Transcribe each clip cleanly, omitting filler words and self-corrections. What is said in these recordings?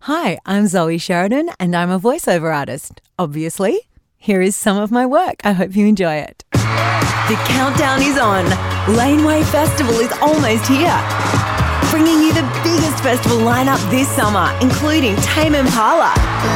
Hi, I'm Zoe Sheridan and I'm a voiceover artist, obviously. Here is some of my work. I hope you enjoy it. The countdown is on. Laneway Festival is almost here. Bringing you the biggest festival lineup this summer, including Tame Impala,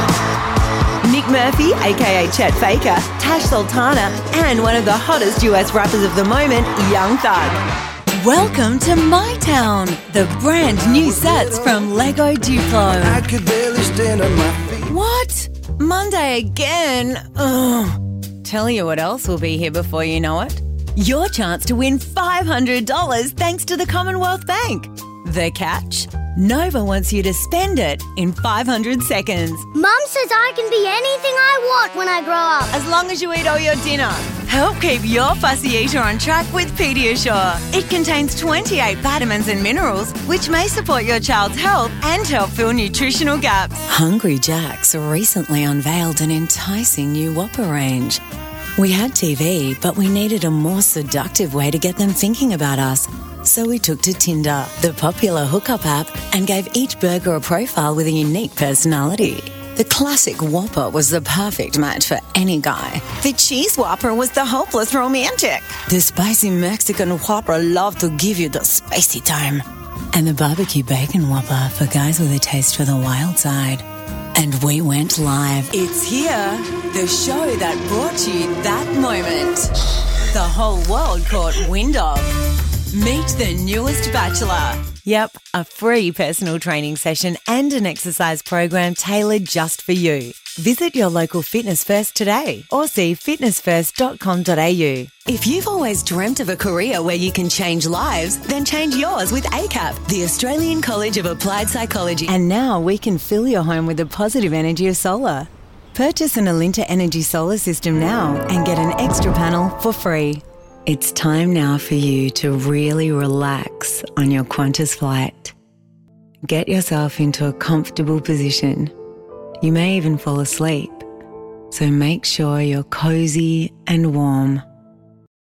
Nick Murphy, aka Chet Faker, Tash Sultana, and one of the hottest US rappers of the moment, Young Thug. Welcome to My Town, the brand new sets from Lego Duplo. I could barely stand on my feet. What? Monday again? Ugh. Tell you what else will be here before you know it. Your chance to win $500 thanks to the Commonwealth Bank. The catch? Nova wants you to spend it in 500 seconds. Mum says I can be anything I want when I grow up. As long as you eat all your dinner. Help keep your fussy eater on track with Pediasure. It contains 28 vitamins and minerals, which may support your child's health and help fill nutritional gaps. Hungry Jack's recently unveiled an enticing new Whopper range. We had TV, but we needed a more seductive way to get them thinking about us. So we took to Tinder, the popular hookup app, and gave each burger a profile with a unique personality. The classic Whopper was the perfect match for any guy. The cheese Whopper was the hopeless romantic. The spicy Mexican Whopper loved to give you the spicy time. And the barbecue bacon Whopper for guys with a taste for the wild side. And we went live. It's here, the show that brought you that moment. The whole world caught wind of. Meet the newest Bachelor. Yep, a free personal training session and an exercise program tailored just for you. Visit your local Fitness First today or see fitnessfirst.com.au. If you've always dreamt of a career where you can change lives, then change yours with ACAP, the Australian College of Applied Psychology. And now we can fill your home with the positive energy of solar. Purchase an Alinta Energy solar system now and get an extra panel for free. It's time now for you to really relax on your Qantas flight. Get yourself into a comfortable position. You may even fall asleep, so make sure you're cozy and warm.